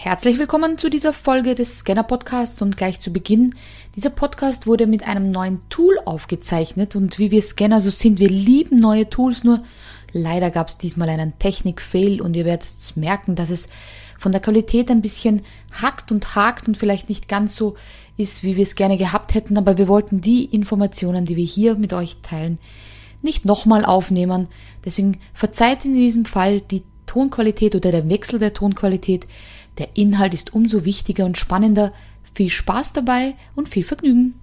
Herzlich willkommen zu dieser Folge des Scanner-Podcasts und gleich zu Beginn. Dieser Podcast wurde mit einem neuen Tool aufgezeichnet und wie wir Scanner so sind, wir lieben neue Tools, nur leider gab es diesmal einen Technik-Fail und ihr werdet merken, dass es von der Qualität ein bisschen hackt und hakt und vielleicht nicht ganz so ist, wie wir es gerne gehabt hätten, aber wir wollten die Informationen, die wir hier mit euch teilen, nicht nochmal aufnehmen. Deswegen verzeiht in diesem Fall die Tonqualität oder der Wechsel der Tonqualität. Der Inhalt ist umso wichtiger und spannender. Viel Spaß dabei und viel Vergnügen.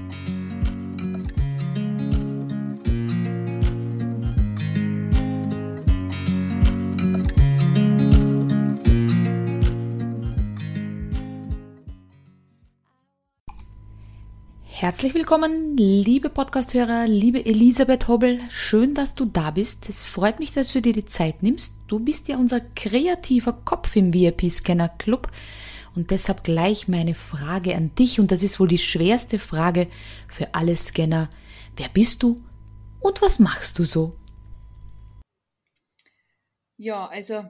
Herzlich willkommen, liebe Podcast-Hörer, liebe Elisabeth Hobbel. Schön, dass du da bist. Es freut mich, dass du dir die Zeit nimmst. Du bist ja unser kreativer Kopf im VIP-Scanner-Club. Und deshalb gleich meine Frage an dich. Und das ist wohl die schwerste Frage für alle Scanner. Wer bist du und was machst du so? Ja, also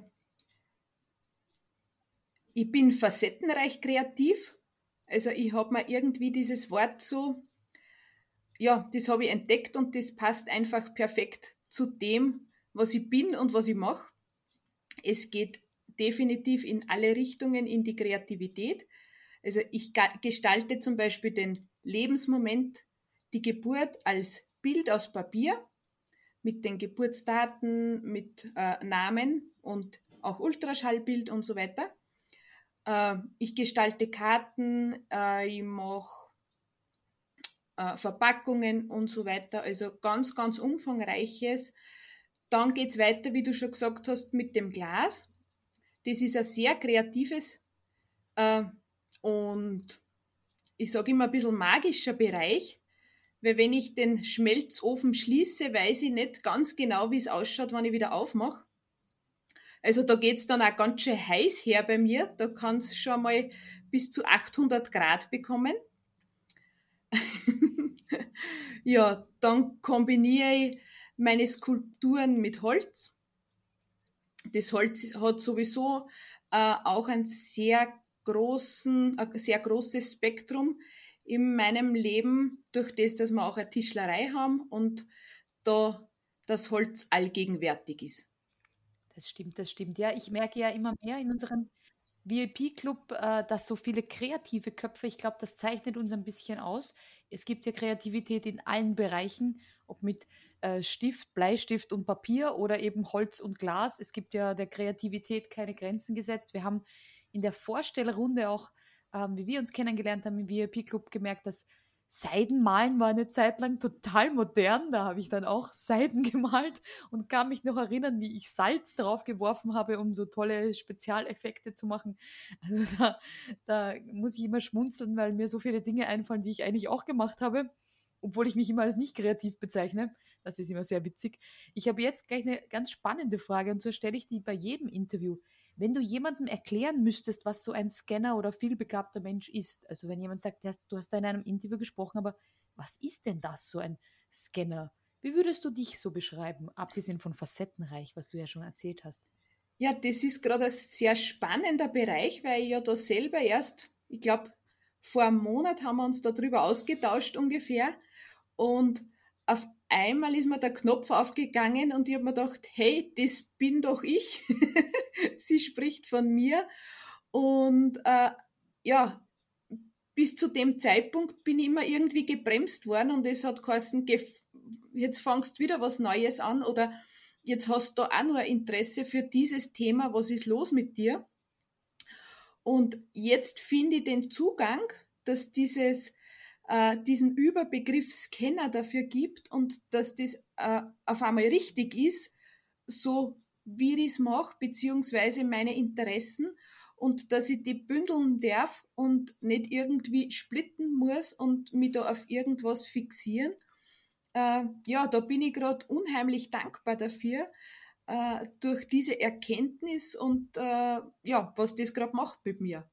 ich bin facettenreich kreativ. Also ich habe mir irgendwie dieses Wort so, ja, das habe ich entdeckt und das passt einfach perfekt zu dem, was ich bin und was ich mache. Es geht definitiv in alle Richtungen in die Kreativität. Also ich gestalte zum Beispiel den Lebensmoment, die Geburt als Bild aus Papier mit den Geburtsdaten, mit Namen und auch Ultraschallbild und so weiter. Ich gestalte Karten, ich mache Verpackungen und so weiter, also ganz, ganz umfangreiches. Dann geht's weiter, wie du schon gesagt hast, mit dem Glas. Das ist ein sehr kreatives und ich sage immer ein bisschen magischer Bereich, weil wenn ich den Schmelzofen schließe, weiß ich nicht ganz genau, wie es ausschaut, wenn ich wieder aufmache. Also da geht's dann auch ganz schön heiß her bei mir. Da kann's schon mal bis zu 800 Grad bekommen. Ja, dann kombiniere ich meine Skulpturen mit Holz. Das Holz hat sowieso auch ein sehr großes Spektrum in meinem Leben, durch das, dass wir auch eine Tischlerei haben und da das Holz allgegenwärtig ist. Das stimmt, das stimmt. Ja, ich merke ja immer mehr in unserem VIP-Club, dass so viele kreative Köpfe, ich glaube, das zeichnet uns ein bisschen aus. Es gibt ja Kreativität in allen Bereichen, ob mit Stift, Bleistift und Papier oder eben Holz und Glas. Es gibt ja der Kreativität keine Grenzen gesetzt. Wir haben in der Vorstellrunde auch, wie wir uns kennengelernt haben im VIP-Club, gemerkt, dass Seidenmalen war eine Zeit lang total modern. Da habe ich dann auch Seiden gemalt und kann mich noch erinnern, wie ich Salz drauf geworfen habe, um so tolle Spezialeffekte zu machen. Also da muss ich immer schmunzeln, weil mir so viele Dinge einfallen, die ich eigentlich auch gemacht habe, obwohl ich mich immer als nicht kreativ bezeichne. Das ist immer sehr witzig. Ich habe jetzt gleich eine ganz spannende Frage und so stelle ich die bei jedem Interview. Wenn du jemandem erklären müsstest, was so ein Scanner oder vielbegabter Mensch ist, also wenn jemand sagt, du hast da in einem Interview gesprochen, aber was ist denn das, so ein Scanner? Wie würdest du dich so beschreiben, abgesehen von facettenreich, was du ja schon erzählt hast? Ja, das ist gerade ein sehr spannender Bereich, weil ich ja da selber erst, ich glaube, vor einem Monat haben wir uns darüber ausgetauscht ungefähr. Und auf einmal ist mir der Knopf aufgegangen und ich habe mir gedacht, hey, das bin doch ich. Sie spricht von mir. Und ja, bis zu dem Zeitpunkt bin ich immer irgendwie gebremst worden und es hat geheißen, jetzt fangst wieder was Neues an oder jetzt hast du auch nur Interesse für dieses Thema, was ist los mit dir? Und jetzt finde ich den Zugang, dass diesen Überbegriff Scanner dafür gibt und dass das auf einmal richtig ist, so wie ich es mache, beziehungsweise meine Interessen und dass ich die bündeln darf und nicht irgendwie splitten muss und mich da auf irgendwas fixieren. Ja, da bin ich gerade unheimlich dankbar dafür, durch diese Erkenntnis und ja, was das gerade macht mit mir.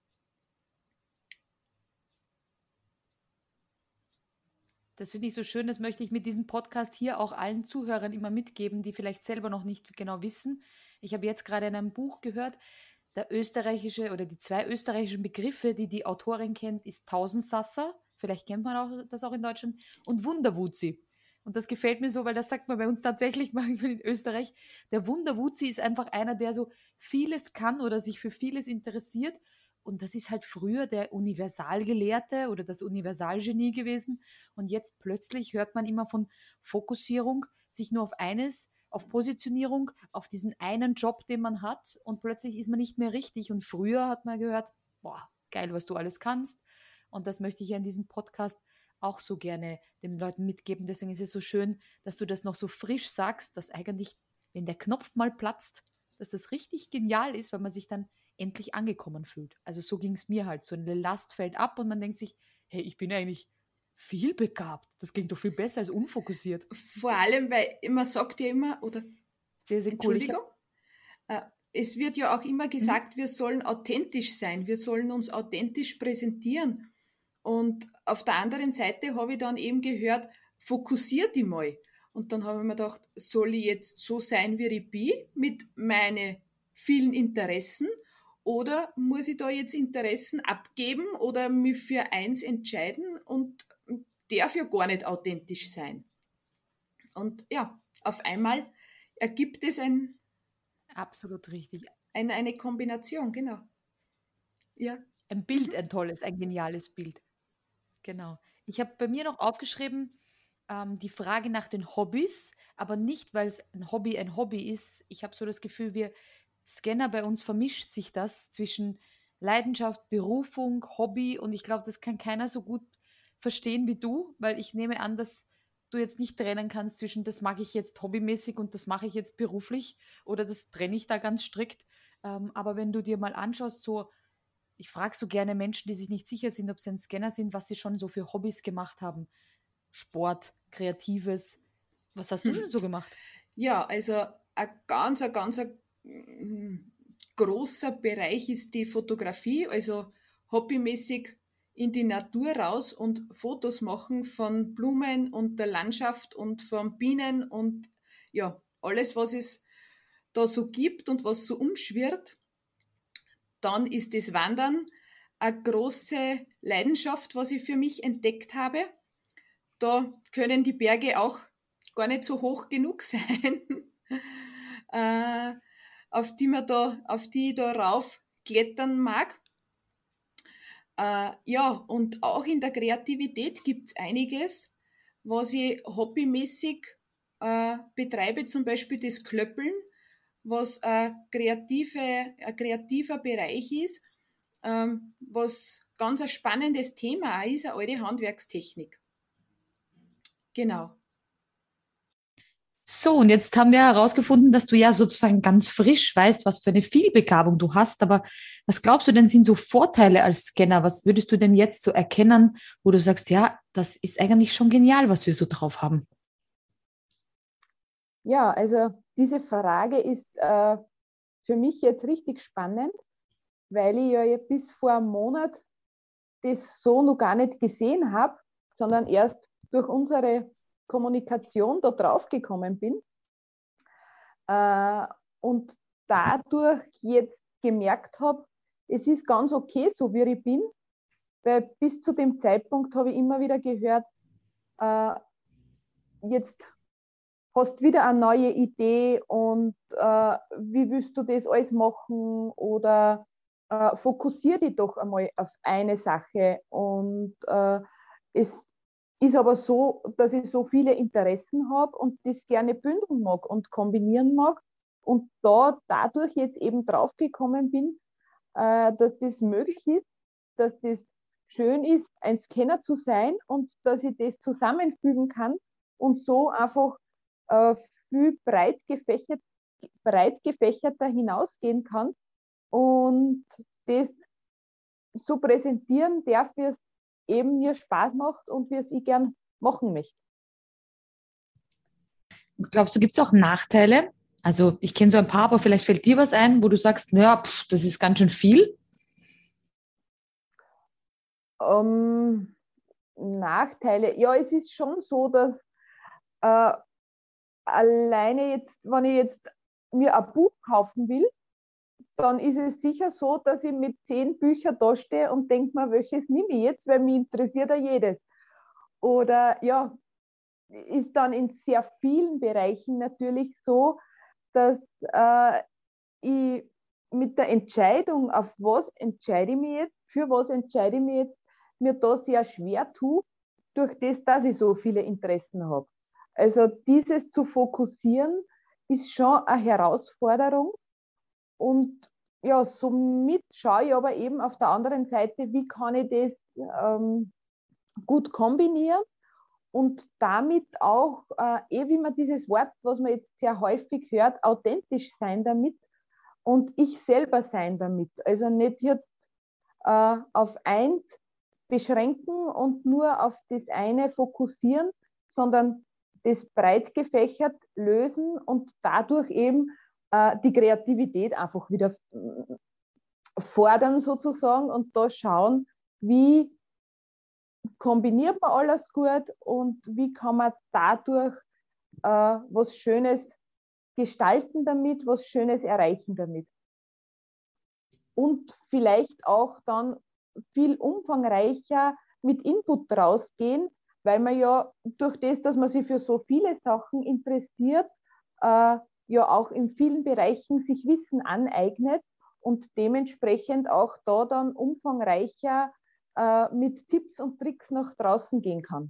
Das finde ich so schön, das möchte ich mit diesem Podcast hier auch allen Zuhörern immer mitgeben, die vielleicht selber noch nicht genau wissen. Ich habe jetzt gerade in einem Buch gehört, der österreichische oder die zwei österreichischen Begriffe, die die Autorin kennt, ist Tausendsasser, vielleicht kennt man das auch in Deutschland, und Wunderwuzi. Und das gefällt mir so, weil das sagt man bei uns tatsächlich manchmal in Österreich. Der Wunderwuzi ist einfach einer, der so vieles kann oder sich für vieles interessiert. Und das ist halt früher der Universalgelehrte oder das Universalgenie gewesen. Und jetzt plötzlich hört man immer von Fokussierung, sich nur auf eines, auf Positionierung, auf diesen einen Job, den man hat. Und plötzlich ist man nicht mehr richtig. Und früher hat man gehört, boah, geil, was du alles kannst. Und das möchte ich ja in diesem Podcast auch so gerne den Leuten mitgeben. Deswegen ist es so schön, dass du das noch so frisch sagst, dass eigentlich, wenn der Knopf mal platzt, dass es richtig genial ist, weil man sich dann endlich angekommen fühlt. Also so ging es mir halt. So eine Last fällt ab und man denkt sich, hey, ich bin eigentlich viel begabt. Das klingt doch viel besser als unfokussiert. Vor allem, weil man sagt ja immer, oder Sehr, sehr cool. Entschuldigung, es wird ja auch immer gesagt, wir sollen authentisch sein, wir sollen uns authentisch präsentieren. Und auf der anderen Seite habe ich dann eben gehört, fokussier dich mal. Und dann habe ich mir gedacht, soll ich jetzt so sein, wie ich bin, mit meinen vielen Interessen, oder muss ich da jetzt Interessen abgeben oder mich für eins entscheiden und darf ja gar nicht authentisch sein. Und ja, auf einmal ergibt es Absolut richtig. eine Kombination, genau. Ja. Ein Bild, ein tolles, ein geniales Bild. Genau. Ich habe bei mir noch aufgeschrieben, die Frage nach den Hobbys, aber nicht, weil es ein Hobby ist. Ich habe so das Gefühl, wir Scanner, bei uns vermischt sich das zwischen Leidenschaft, Berufung, Hobby, und ich glaube, das kann keiner so gut verstehen wie du, weil ich nehme an, dass du jetzt nicht trennen kannst zwischen das mag ich jetzt hobbymäßig und das mache ich jetzt beruflich, oder das trenne ich da ganz strikt. Aber wenn du dir mal anschaust, so ich frage so gerne Menschen, die sich nicht sicher sind, ob sie ein Scanner sind, was sie schon so für Hobbys gemacht haben. Sport, Kreatives. Was hast du schon so gemacht? Ja, also ein ganz großer Bereich ist die Fotografie, also hobbymäßig in die Natur raus und Fotos machen von Blumen und der Landschaft und von Bienen und ja, alles, was es da so gibt und was so umschwirrt. Dann ist das Wandern eine große Leidenschaft, was ich für mich entdeckt habe. Da können die Berge auch gar nicht so hoch genug sein, auf die ich da rauf klettern mag. Ja, und auch in der Kreativität gibt's einiges, was ich hobbymäßig betreibe, zum Beispiel das Klöppeln, was ein kreativer Bereich ist, was ganz ein spannendes Thema auch ist, eine alte Handwerkstechnik. Genau. So, und jetzt haben wir herausgefunden, dass du ja sozusagen ganz frisch weißt, was für eine Vielbegabung du hast. Aber was glaubst du denn, sind so Vorteile als Scanner? Was würdest du denn jetzt so erkennen, wo du sagst, ja, das ist eigentlich schon genial, was wir so drauf haben? Ja, also diese Frage ist für mich jetzt richtig spannend, weil ich ja bis vor einem Monat das so noch gar nicht gesehen habe, sondern erst durch unsere Kommunikation da drauf gekommen bin und dadurch jetzt gemerkt habe, es ist ganz okay, so wie ich bin, weil bis zu dem Zeitpunkt habe ich immer wieder gehört, jetzt hast wieder eine neue Idee und wie willst du das alles machen oder fokussier dich doch einmal auf eine Sache. Und es ist aber so, dass ich so viele Interessen habe und das gerne bündeln mag und kombinieren mag und dadurch jetzt eben draufgekommen bin, dass das möglich ist, dass das schön ist, ein Scanner zu sein und dass ich das zusammenfügen kann und so einfach viel breit gefächerter hinausgehen kann und das so präsentieren darf, wie es eben mir Spaß macht und wie es ich gern machen möchte. Glaubst du, gibt es auch Nachteile? Also ich kenne so ein paar, aber vielleicht fällt dir was ein, wo du sagst, naja, das ist ganz schön viel. Nachteile, ja, es ist schon so, dass alleine jetzt, wenn ich jetzt mir ein Buch kaufen will, dann ist es sicher so, dass ich mit 10 Büchern da stehe und denke mir, welches nehme ich jetzt, weil mich interessiert ja jedes. Oder ja, ist dann in sehr vielen Bereichen natürlich so, dass ich mit der Entscheidung, auf was entscheide ich mich jetzt, für was entscheide ich mich jetzt, mir da sehr schwer tue, durch das, dass ich so viele Interessen habe. Also dieses zu fokussieren, ist schon eine Herausforderung. Und ja, somit schaue ich aber eben auf der anderen Seite, wie kann ich das gut kombinieren und damit auch, wie man dieses Wort, was man jetzt sehr häufig hört, authentisch sein damit und ich selber sein damit. Also nicht jetzt auf eins beschränken und nur auf das eine fokussieren, sondern das breit gefächert lösen und dadurch eben die Kreativität einfach wieder fordern sozusagen und da schauen, wie kombiniert man alles gut und wie kann man dadurch was Schönes gestalten damit, was Schönes erreichen damit. Und vielleicht auch dann viel umfangreicher mit Input rausgehen, weil man ja durch das, dass man sich für so viele Sachen interessiert, ja auch in vielen Bereichen sich Wissen aneignet und dementsprechend auch da dann umfangreicher mit Tipps und Tricks nach draußen gehen kann.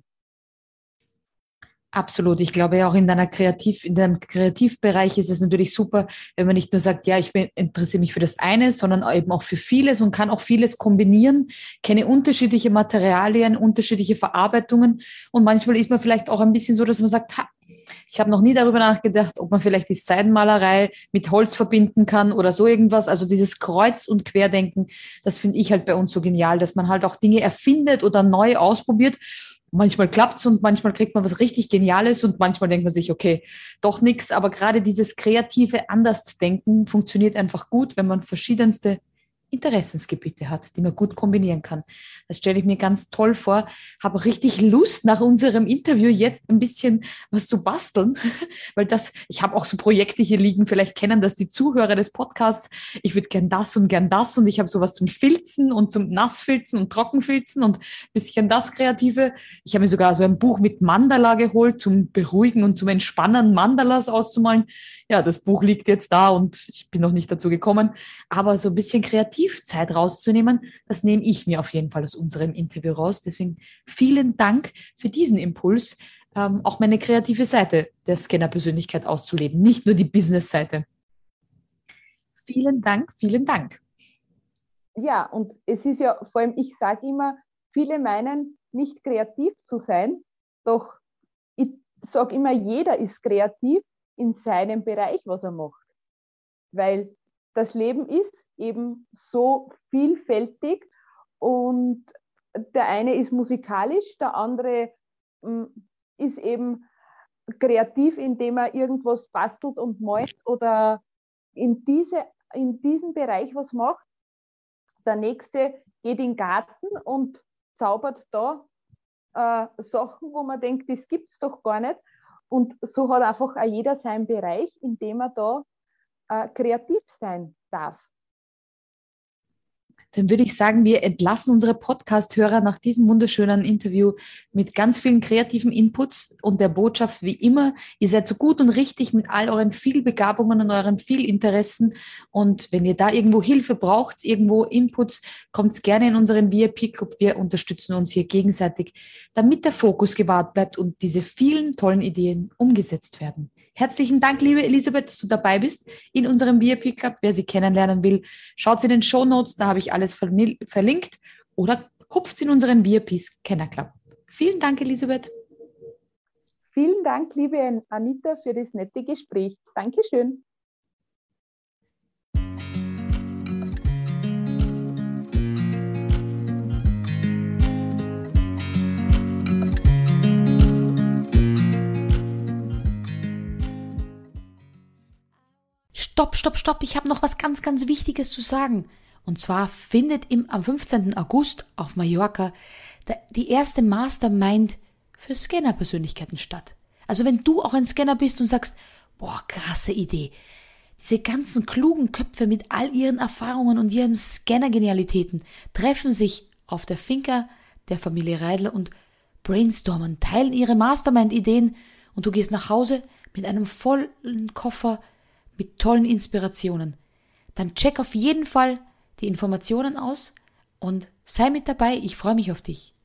Absolut. Ich glaube ja auch in deinem Kreativbereich ist es natürlich super, wenn man nicht nur sagt, ja, interessiere mich für das eine, sondern eben auch für vieles und kann auch vieles kombinieren, kenne unterschiedliche Materialien, unterschiedliche Verarbeitungen und manchmal ist man vielleicht auch ein bisschen so, dass man sagt, ich habe noch nie darüber nachgedacht, ob man vielleicht die Seidenmalerei mit Holz verbinden kann oder so irgendwas. Also dieses Kreuz- und Querdenken, das finde ich halt bei uns so genial, dass man halt auch Dinge erfindet oder neu ausprobiert. Manchmal klappt's und manchmal kriegt man was richtig Geniales und manchmal denkt man sich, okay, doch nichts. Aber gerade dieses kreative Andersdenken funktioniert einfach gut, wenn man verschiedenste Interessensgebiete hat, die man gut kombinieren kann. Das stelle ich mir ganz toll vor. Habe richtig Lust, nach unserem Interview jetzt ein bisschen was zu basteln, weil ich habe auch so Projekte hier liegen, vielleicht kennen das die Zuhörer des Podcasts. Ich würde gern das und ich habe sowas zum Filzen und zum Nassfilzen und Trockenfilzen und ein bisschen das Kreative. Ich habe mir sogar so ein Buch mit Mandala geholt, zum Beruhigen und zum Entspannen, Mandalas auszumalen. Ja, das Buch liegt jetzt da und ich bin noch nicht dazu gekommen, aber so ein bisschen Kreativzeit rauszunehmen, das nehme ich mir auf jeden Fall aus unserem Interview raus. Deswegen vielen Dank für diesen Impuls, auch meine kreative Seite der Scanner-Persönlichkeit auszuleben, nicht nur die Business-Seite. Vielen Dank, vielen Dank. Ja, und es ist ja, vor allem, ich sage immer, viele meinen, nicht kreativ zu sein, doch ich sage immer, jeder ist kreativ in seinem Bereich, was er macht. Weil das Leben ist eben so vielfältig und der eine ist musikalisch, der andere ist eben kreativ, indem er irgendwas bastelt und malt oder in diesem Bereich was macht. Der nächste geht in den Garten und zaubert da Sachen, wo man denkt, das gibt es doch gar nicht. Und so hat einfach auch jeder seinen Bereich, in dem er da kreativ sein darf. Dann würde ich sagen, wir entlassen unsere Podcast-Hörer nach diesem wunderschönen Interview mit ganz vielen kreativen Inputs und der Botschaft, wie immer, ihr seid so gut und richtig mit all euren Vielbegabungen und euren Vielinteressen. Und wenn ihr da irgendwo Hilfe braucht, irgendwo Inputs, kommt gerne in unseren VIP-Club. Wir unterstützen uns hier gegenseitig, damit der Fokus gewahrt bleibt und diese vielen tollen Ideen umgesetzt werden. Herzlichen Dank, liebe Elisabeth, dass du dabei bist in unserem VIP-Club. Wer sie kennenlernen will, schaut in den Shownotes, da habe ich alles verlinkt oder hupft in unseren VIP-Kenner-Club. Vielen Dank, Elisabeth. Vielen Dank, liebe Anita, für das nette Gespräch. Dankeschön. Stopp, ich habe noch was ganz, ganz Wichtiges zu sagen. Und zwar findet am 15. August auf Mallorca die erste Mastermind für Scanner-Persönlichkeiten statt. Also wenn du auch ein Scanner bist und sagst, boah, krasse Idee, Diese ganzen klugen Köpfe mit all ihren Erfahrungen und ihren Scanner-Genialitäten treffen sich auf der Finca der Familie Reidler und brainstormen, teilen ihre Mastermind-Ideen und du gehst nach Hause mit einem vollen Koffer mit tollen Inspirationen. Dann check auf jeden Fall die Informationen aus und sei mit dabei. Ich freue mich auf dich.